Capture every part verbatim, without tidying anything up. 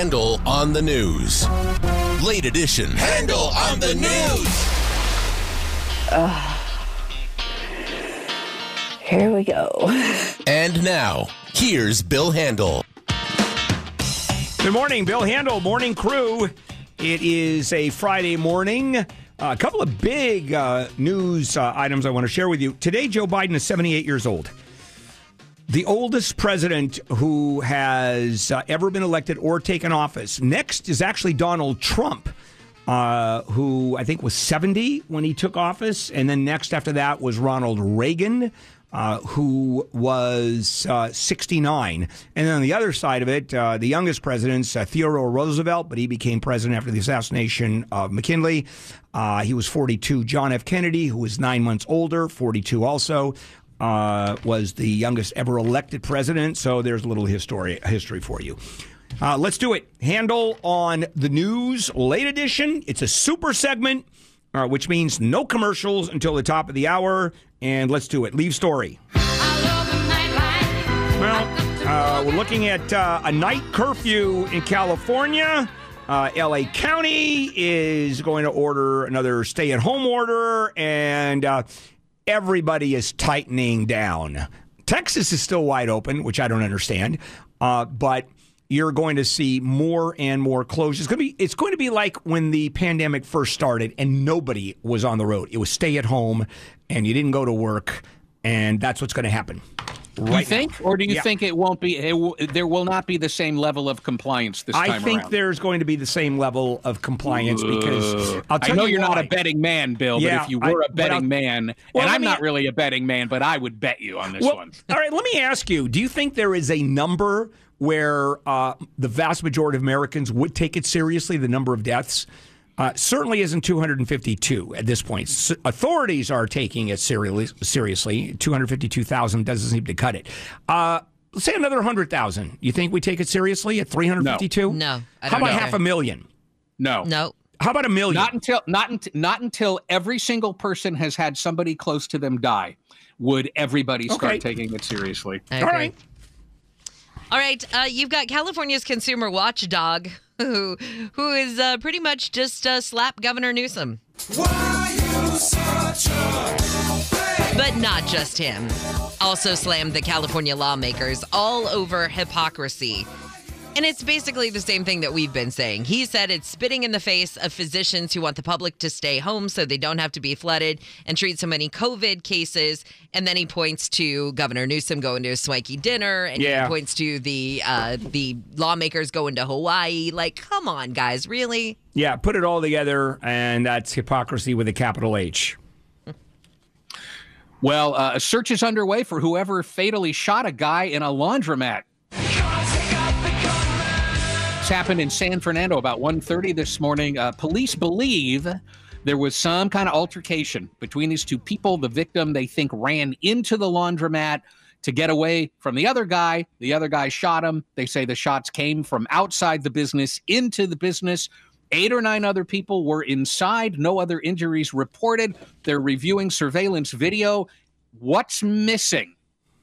Handel on the News. Late edition. Handel on the News. Uh, here we go. And now, here's Bill Handel. Good morning, Bill Handel, Morning Crew. It is a Friday morning. Uh, a couple of big uh, news uh, items I want to share with you. Today, Joe Biden is seventy-eight years old. The oldest president who has uh, ever been elected or taken office. Next is actually Donald Trump, uh, who I think was seventy when he took office. And then next after that was Ronald Reagan, uh, who was uh, sixty-nine. And then on the other side of it, uh, the youngest president's uh, Theodore Roosevelt, but he became president after the assassination of McKinley. Uh, he was forty-two. John F. Kennedy, who was nine months older, forty-two also. Uh, was the youngest ever elected president, so there's a little history history for you. Uh, let's do it. Handel on the News, late edition. It's a super segment, uh, which means no commercials until the top of the hour, and let's do it. Leave story. Well, uh, we're looking at uh, a night curfew in California. Uh, L A County is going to order another stay-at-home order, and uh, everybody is tightening down. Texas is still wide open, which I don't understand, uh, but you're going to see more and more closures. It's going to be it's going to be like when the pandemic first started and nobody was on the road. It was stay at home, and you didn't go to work, and that's what's going to happen. Right you think, now. or do you yeah. think it won't be? It will, there will not be the same level of compliance this time around. I think around. there's going to be the same level of compliance because I'll tell I know you you're why. not a betting man, Bill. Yeah, but if you were I, a betting man, well, and I'm me, not really a betting man, but I would bet you on this well, one. All right, let me ask you: do you think there is a number where uh, the vast majority of Americans would take it seriously? The number of deaths. Uh, certainly isn't two hundred fifty-two at this point. S- authorities are taking it seri- seriously. two hundred fifty-two thousand doesn't seem to cut it. Uh, let's say another one hundred thousand. You think we take it seriously at three hundred fifty-two? No. I How don't about know. half a million? No. No. How about a million? Not until not until not until every single person has had somebody close to them die would everybody start Okay. taking it seriously. I All agree. right. All right, uh, you've got California's consumer watchdog who who is uh, pretty much just uh, slapped Governor Newsom. Why you such a baby? But not just him. Also slammed the California lawmakers all over hypocrisy. And it's basically the same thing that we've been saying. He said it's spitting in the face of physicians who want the public to stay home so they don't have to be flooded and treat so many COVID cases. And then he points to Governor Newsom going to a swanky dinner, and Yeah. he points to the uh, the lawmakers going to Hawaii. Like, come on, guys, really? Yeah, put it all together, and that's hypocrisy with a capital H. Well, uh, a search is underway for whoever fatally shot a guy in a laundromat. This happened in San Fernando about one thirty this morning. Uh, police believe there was some kind of altercation between these two people. The victim, they think, ran into the laundromat to get away from the other guy. The other guy shot him. They say the shots came from outside the business into the business. Eight or nine other people were inside. No other injuries reported. They're reviewing surveillance video. What's missing?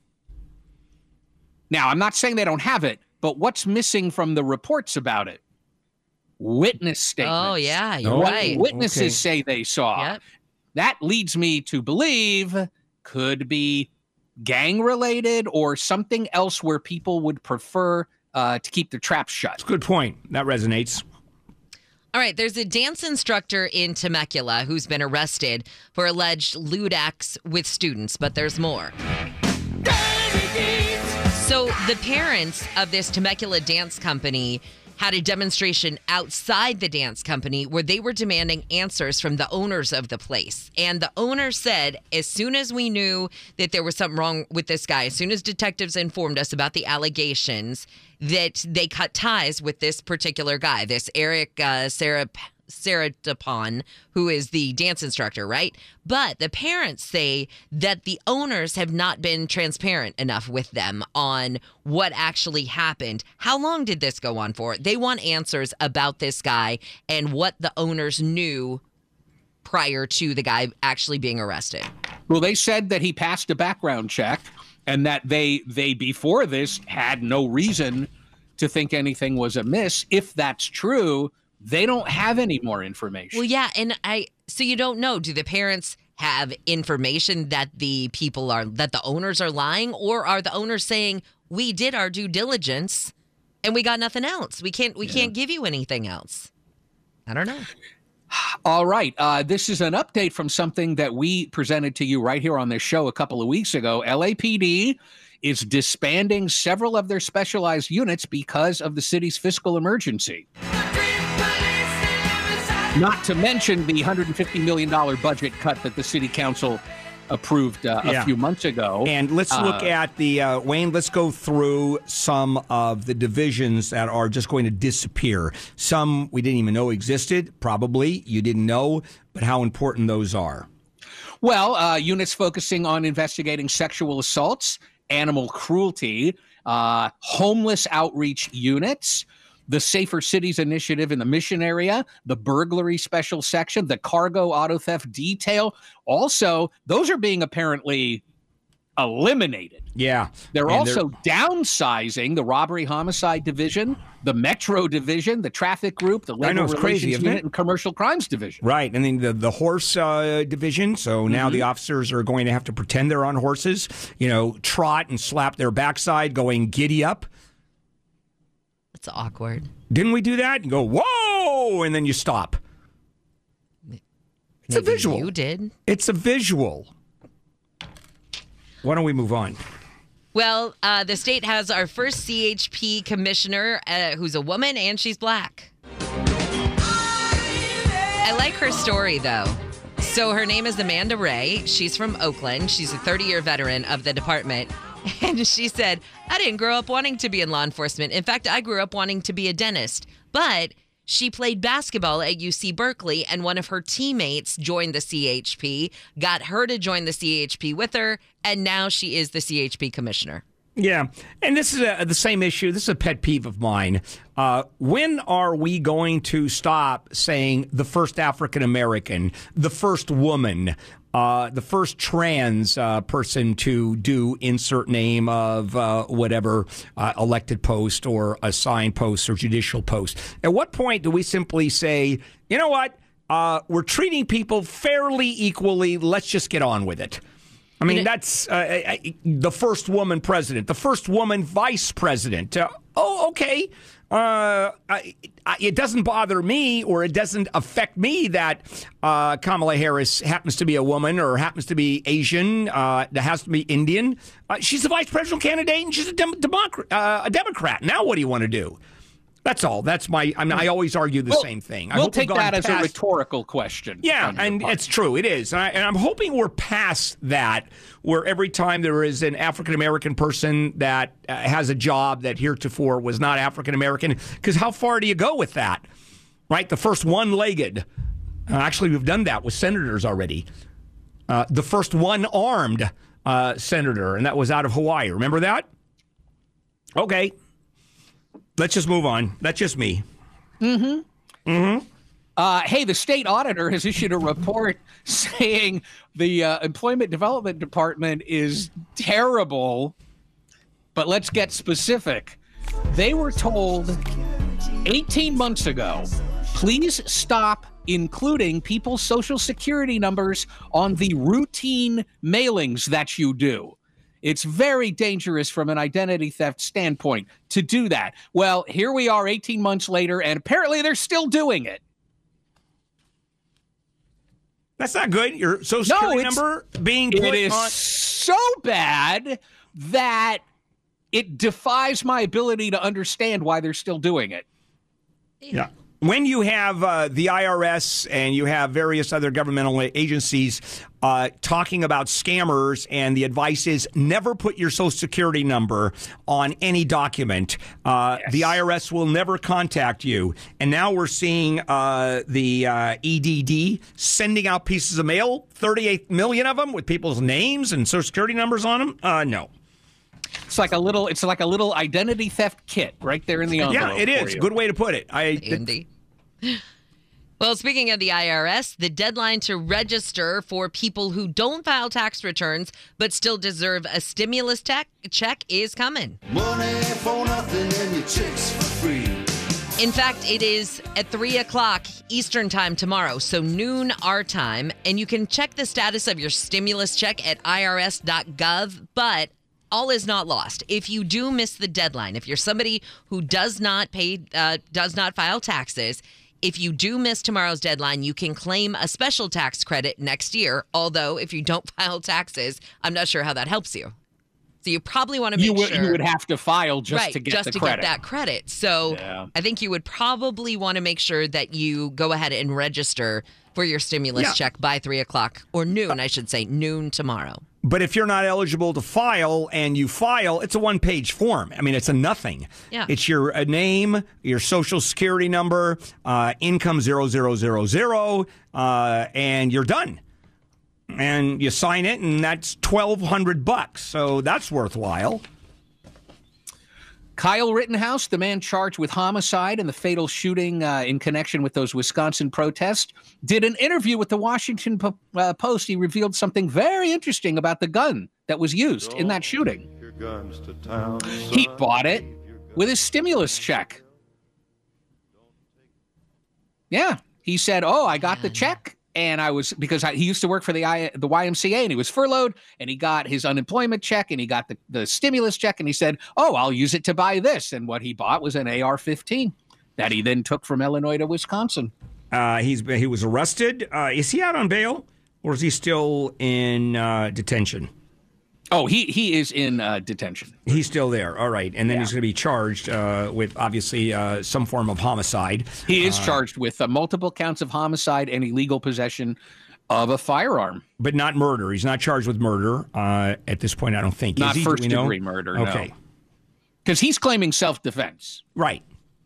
Now, I'm not saying they don't have it, but what's missing from the reports about it? Witness statements. Oh, yeah, you're What right. witnesses Okay. say they saw. Yep. That leads me to believe could be gang related or something else where people would prefer uh, to keep their traps shut. Good point. That resonates. All right, there's a dance instructor in Temecula who's been arrested for alleged lewd acts with students, but there's more. So the parents of this Temecula dance company had a demonstration outside the dance company where they were demanding answers from the owners of the place. And the owner said, as soon as we knew that there was something wrong with this guy, as soon as detectives informed us about the allegations, that they cut ties with this particular guy, this Eric uh, Sarah Saratapon, who is the dance instructor, right? But the parents say that the owners have not been transparent enough with them on what actually happened. How long did this go on for? They want answers about this guy and what the owners knew prior to the guy actually being arrested. Well, they said that he passed a background check and that they they before this had no reason to think anything was amiss. If that's true, they don't have any more information. Well, yeah, and I so you don't know. Do the parents have information that the people are that the owners are lying, or are the owners saying we did our due diligence and we got nothing else? We can't we yeah. can't give you anything else. I don't know. All right. Uh, this is an update from something that we presented to you right here on this show a couple of weeks ago. L A P D is disbanding several of their specialized units because of the city's fiscal emergency. Not to mention the one hundred fifty million dollars budget cut that the city council approved uh, a yeah. few months ago. And let's uh, look at the, uh, Wayne, let's go through some of the divisions that are just going to disappear. Some we didn't even know existed, probably you didn't know, but how important those are. Well, uh, units focusing on investigating sexual assaults, animal cruelty, uh, homeless outreach units, the Safer Cities Initiative in the Mission area, the burglary special section, the cargo auto theft detail. Also, those are being apparently eliminated. Yeah. They're and also they're... downsizing the robbery homicide division, the Metro division, the traffic group, the labor know, it's relations crazy, isn't unit, it? and commercial crimes division. Right. And then the, the horse uh, division. So now Mm-hmm. the officers are going to have to pretend they're on horses, you know, trot and slap their backside going giddy up. It's awkward. Didn't we do that? And go, whoa, and then you stop. It's Maybe a visual. You did. It's a visual. Why don't we move on? Well, uh, the state has our first C H P commissioner, uh, who's a woman, and she's black. I like her story, though. So her name is Amanda Ray. She's from Oakland. She's a thirty-year veteran of the department. And she said, I didn't grow up wanting to be in law enforcement. In fact, I grew up wanting to be a dentist. But she played basketball at U C Berkeley, and one of her teammates joined the C H P, got her to join the C H P with her, and now she is the C H P commissioner. Yeah, and this is a, the same issue. This is a pet peeve of mine. Uh, when are we going to stop saying the first African American, the first woman, uh, the first trans uh, person to do insert name of uh, whatever uh, elected post or assigned post or judicial post? At what point do we simply say, you know what, uh, we're treating people fairly equally, let's just get on with it? I mean, that's uh, the first woman president, the first woman vice president. Uh, oh, okay. Uh, I, I, it doesn't bother me, or it doesn't affect me that uh, Kamala Harris happens to be a woman or happens to be Asian, uh, that has to be Indian. Uh, she's a vice presidential candidate, and she's a, dem- Democrat, uh, a Democrat. Now what do you want to do? That's all. That's my. I mean, I always argue the we'll, same thing. I we'll hope take that as past, a rhetorical question. Yeah, and it's true. It is, and, I, and I'm hoping we're past that, where every time there is an African American person that uh, has a job that heretofore was not African American, because how far do you go with that? Right, the first one-legged. Uh, actually, we've done that with senators already. Uh, the first one-armed uh, senator, and that was out of Hawaii. Remember that? Okay. Let's just move on. That's just me. Mm-hmm. Mm-hmm. Uh, hey, the state auditor has issued a report saying the uh, Employment Development Department is terrible. But let's get specific. They were told eighteen months ago, please stop including people's social security numbers on the routine mailings that you do. It's very dangerous from an identity theft standpoint to do that. Well, here we are eighteen months later, and apparently they're still doing it. That's not good. Your social security no, number being put It is on... so bad that it defies my ability to understand why they're still doing it. Yeah. When you have uh, the I R S and you have various other governmental agencies uh, talking about scammers, and the advice is never put your social security number on any document. Uh, yes. The I R S will never contact you. And now we're seeing uh, the uh, E D D sending out pieces of mail, thirty-eight million of them with people's names and social security numbers on them. Uh, no. It's like a little. It's like a little identity theft kit right there in the envelope. Yeah, it is. Good way to put it. I, Andy. Well, speaking of the I R S, the deadline to register for people who don't file tax returns but still deserve a stimulus tech check is coming. Money for nothing and your chicks In fact, it is at three o'clock Eastern time tomorrow, so noon our time, and you can check the status of your stimulus check at I R S dot gov, but all is not lost. If you do miss the deadline, if you're somebody who does not pay, uh, does not file taxes, if you do miss tomorrow's deadline, you can claim a special tax credit next year, although if you don't file taxes, I'm not sure how that helps you. So you probably want to make you would, sure you would have to file just right, to get just the to credit. get that credit. So Yeah. I think you would probably want to make sure that you go ahead and register for your stimulus Yeah. check by three o'clock or noon, I should say, noon tomorrow. But if you're not eligible to file and you file, it's a one-page form. I mean, it's a nothing. Yeah. It's your uh, name, your social security number, uh, income zero zero zero zero, uh, and you're done. And you sign it, and that's twelve hundred bucks. So that's worthwhile. Kyle Rittenhouse, the man charged with homicide and the fatal shooting uh, in connection with those Wisconsin protests, did an interview with the Washington Po- uh, Post. He revealed something very interesting about the gun that was used in that shooting. He bought it with his stimulus check. Yeah, he said, "Oh, I got the check." And I was, because I, he used to work for the I, the Y M C A, and he was furloughed, and he got his unemployment check, and he got the, the stimulus check, and he said, oh, I'll use it to buy this. And what he bought was an A R fifteen that he then took from Illinois to Wisconsin. Uh, he's He was arrested. Uh, is he out on bail, or is he still in uh, detention? Oh, he, he is in uh, detention. He's still there. All right. And then Yeah. he's going to be charged uh, with, obviously, uh, some form of homicide. He is charged with uh, multiple counts of homicide and illegal possession of a firearm. But not murder. He's not charged with murder uh, at this point, I don't think. Not Is he? Do we know? first-degree murder, no. Okay. Because he's claiming self-defense. Right.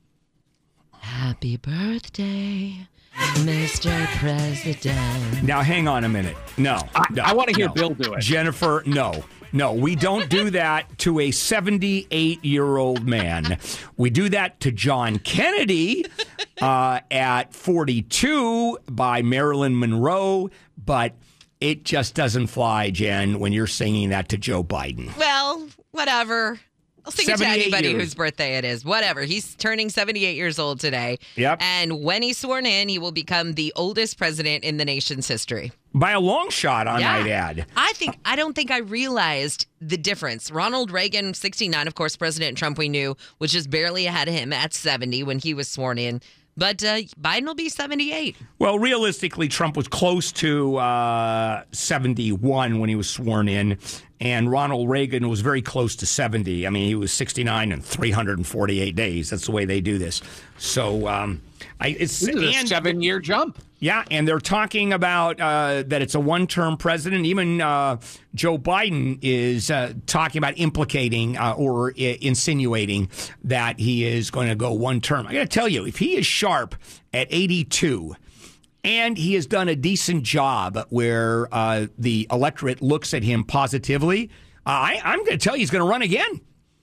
Happy birthday, Mister President. Now, hang on a minute. No. I, no, I want to hear no. Bill do it. Jennifer, no. No, we don't do that to a seventy-eight-year-old man. We do that to John Kennedy uh, at forty-two by Marilyn Monroe, but it just doesn't fly, Jen, when you're singing that to Joe Biden. Well, whatever. I'll sing it to seventy-eight anybody years. whose birthday it is. Whatever. He's turning seventy-eight years old today. Yep. And when he's sworn in, he will become the oldest president in the nation's history. By a long shot, I Yeah. might add. I think I don't think I realized the difference. Ronald Reagan, sixty-nine, of course, President Trump we knew was just barely ahead of him at seventy when he was sworn in. But uh, Biden will be seventy-eight. Well, realistically, Trump was close to uh, seventy-one when he was sworn in, and Ronald Reagan was very close to seventy. I mean, he was sixty-nine in three hundred forty-eight days. That's the way they do this. So, um, I, it's This is a and- seven-year jump. Yeah, and they're talking about uh, that it's a one-term president. Even uh, Joe Biden is uh, talking about implicating uh, or I- insinuating that he is going to go one term. I got to tell you, if he is sharp at eighty-two and he has done a decent job where uh, the electorate looks at him positively, uh, I, I'm going to tell you he's going to run again.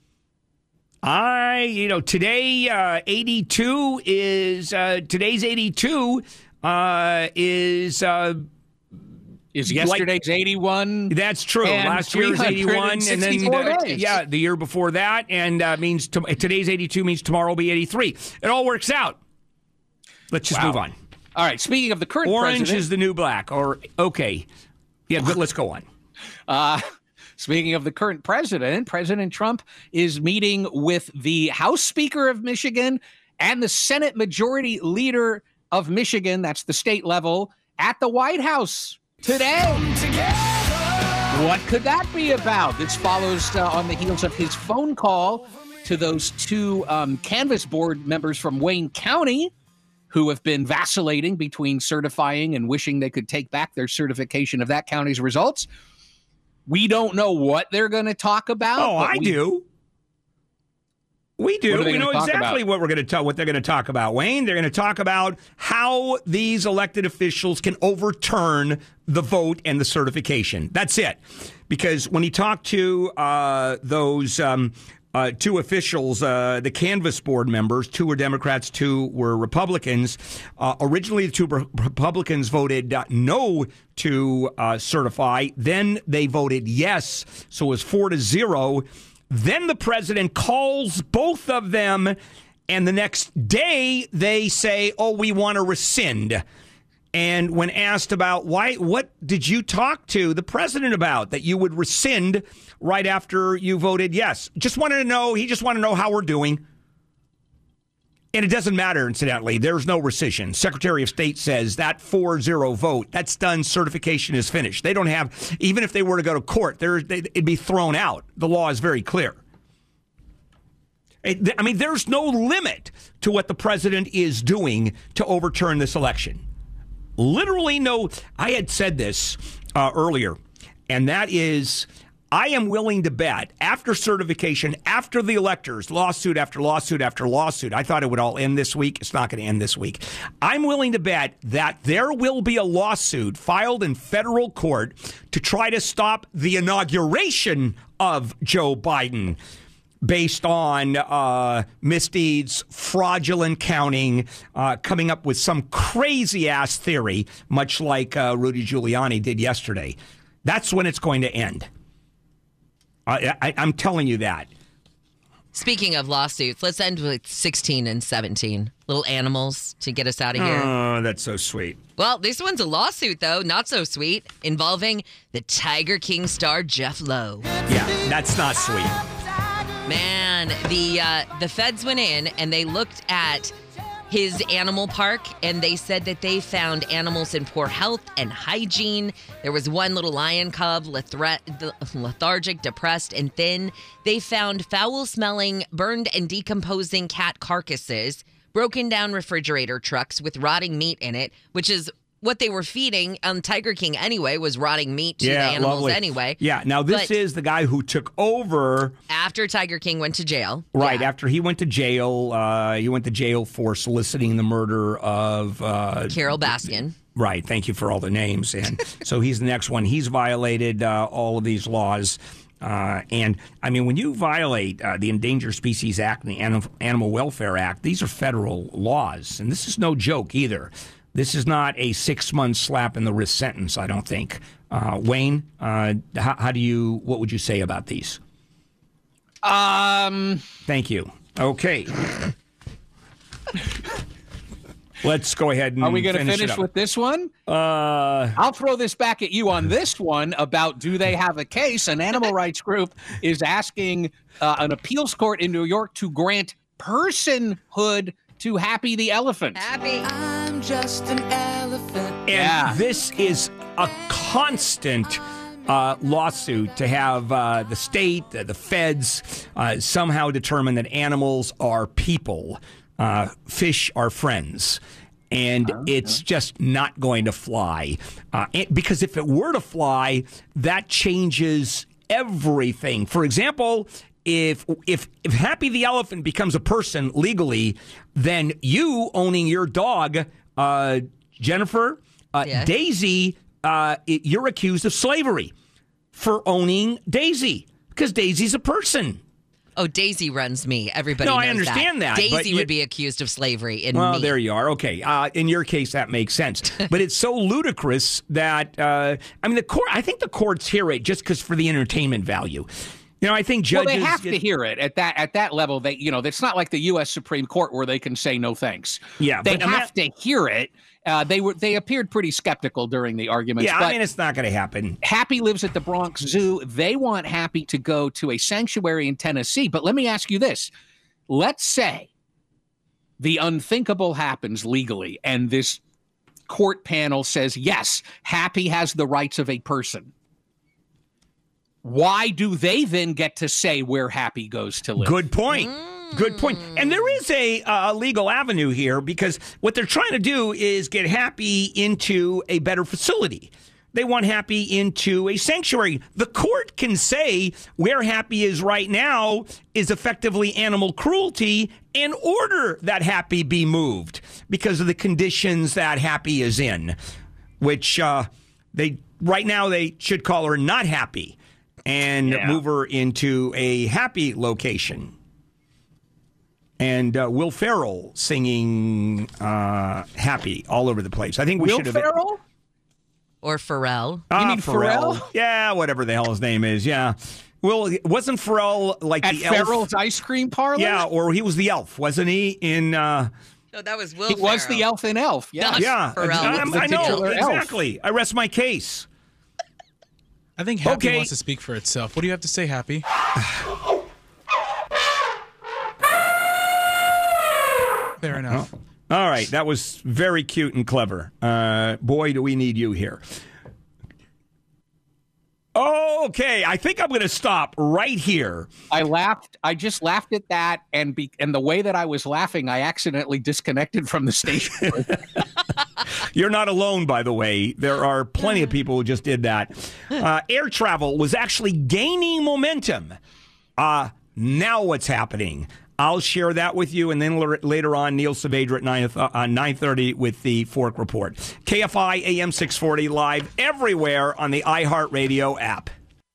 I, you know, today uh, eighty-two is uh, today's eighty-two. Uh, is uh, Is yesterday's like, eighty-one? That's true. And Last year was eighty-one, and then three hundred sixty-four uh, days. yeah, the year before that, and uh, means to, today's eighty-two means tomorrow will be eighty-three. It all works out. Let's just Wow. move on. All right. Speaking of the current Orange president, is the new black. Or okay, yeah. Good, let's go on. Uh, speaking of the current president, President Trump is meeting with the House Speaker of Michigan and the Senate Majority Leader of Michigan, that's the state level, at the White House today. What could that be about? This follows uh, on the heels of his phone call to those two um, canvas board members from Wayne County who have been vacillating between certifying and wishing they could take back their certification of that county's results. We don't know what they're going to talk about. Oh, but I we- do. We What do. are they We know gonna talk exactly about? what we're going to talk. What they're going to talk about, Wayne. They're going to talk about how these elected officials can overturn the vote and the certification. That's it. Because when he talked to uh, those um, uh, two officials, uh, the canvas board members, two were Democrats, two were Republicans. Uh, originally, the two Re- Republicans voted uh, no to uh, certify. Then they voted yes, so it was four to zero. Then the president calls both of them And the next day, they say, oh, we want to rescind. And when asked about why, what did you talk to the president about that you would rescind right after you voted yes? Just wanted to know, he just wanted to know how we're doing. And it doesn't matter, incidentally. There's no rescission. Secretary of State says that four zero vote, that's done. Certification is finished. They don't have, even if they were to go to court, there, it'd be thrown out. The law is very clear. It, I mean, there's no limit to what the president is doing to overturn this election. Literally no. I had said this uh, earlier, and that is, I am willing to bet after certification, after the electors, lawsuit after lawsuit after lawsuit, I thought it would all end this week. It's not going to end this week. I'm willing to bet that there will be a lawsuit filed in federal court to try to stop the inauguration of Joe Biden based on uh, misdeeds, fraudulent counting, uh, coming up with some crazy-ass theory, much like uh, Rudy Giuliani did yesterday. That's when it's going to end. I, I, I'm telling you that. Speaking of lawsuits, let's end with sixteen and seventeen. Little animals to get us out of here. Oh, that's so sweet. Well, this one's a lawsuit, though, not so sweet, involving the Tiger King star Jeff Lowe. Yeah, that's not sweet. Man, the uh, the feds went in and they looked at his animal park, and they said that they found animals in poor health and hygiene. There was one little lion cub, lethre- lethargic, depressed, and thin. They found foul-smelling, burned and decomposing cat carcasses, broken down refrigerator trucks with rotting meat in it, which is what they were feeding on Tiger King anyway, was rotting meat to yeah, the animals lovely. anyway. Yeah, now this But is the guy who took over. after Tiger King went to jail. Right, Yeah. after he went to jail. Uh, he went to jail for soliciting the murder of... Uh, Carol Baskin. Right, thank you for all the names. And so he's the next one. He's violated uh, all of these laws. Uh, and, I mean, when you violate uh, the Endangered Species Act and the Anim- Animal Welfare Act, these are federal laws. And this is no joke either. This is not a six-month slap in the wrist sentence, I don't think. Uh, Wayne, uh, how, how do you, what would you say about these? Um, Thank you. Okay. Let's go ahead and are we going to finish, finish it up. with this one? Uh, I'll throw this back at you on this one about do they have a case? An animal rights group is asking uh, an appeals court in New York to grant personhood to Happy the elephant. Happy. I'm just an elephant. and Yeah. this is a constant uh, lawsuit to have uh, the state, uh, the feds, uh, somehow determine that animals are people, uh, fish are friends. And it's just not going to fly. Uh, it, because if it were to fly, that changes everything. For example, if if if Happy the elephant becomes a person legally, then you owning your dog, uh, Jennifer, uh, Yeah. Daisy, uh, it, you're accused of slavery for owning Daisy because Daisy's a person. Oh, Daisy runs me. Everybody No, knows I understand that, but Daisy you- would be accused of slavery in Well, me. there you are. Okay. Uh, in your case, that makes sense. But it's so ludicrous that, uh, I mean, the court, I think the courts hear it just because for the entertainment value. You know, I think Well, judges. they have get- to hear it at that at that level. They, you know, it's not like the U S Supreme Court where they can say no thanks. Yeah, they but I'm have to hear it. Uh, they were they appeared pretty skeptical during the arguments. Yeah, but I mean, it's not going to happen. Happy lives at the Bronx Zoo. They want Happy to go to a sanctuary in Tennessee. But let me ask you this. Let's say the unthinkable happens legally and this court panel says, yes, Happy has the rights of a person. Why do they then get to say where Happy goes to live? Good point. Good point. And there is a uh, legal avenue here because what they're trying to do is get Happy into a better facility. They want Happy into a sanctuary. The court can say where Happy is right now is effectively animal cruelty and order that Happy be moved because of the conditions that Happy is in, which uh, they right now they should call her not Happy and Yeah. move her into a Happy location. And uh, Will Ferrell singing uh, Happy all over the place. I think we Will should have. Ferrell? Or Pharrell. Ah, mean Pharrell? Yeah, whatever the hell his name is. Yeah. Well, wasn't Pharrell like At the elf? Farrell's ice cream parlor? Yeah, or he was the elf, wasn't he? In uh, No, that was Will He was Ferrell. the elf in Elf. Yeah. Not yeah, Pharrell. I'm- The I know titular elf. exactly. I rest my case. I think Happy Okay. wants to speak for itself. What do you have to say, Happy? Fair enough. All right, that was very cute and clever. Uh, boy, do we need you here. Okay, I think I'm going to stop right here. I laughed. I just laughed at that, and be, and the way that I was laughing, I accidentally disconnected from the station. You're not alone, by the way. There are plenty of people who just did that. Uh, air travel was actually gaining momentum. Uh, now what's happening? I'll share that with you, and then l- later on, Neil Saavedra at nine, uh, nine thirty with the Fork Report. K F I A M six forty live everywhere on the iHeartRadio app.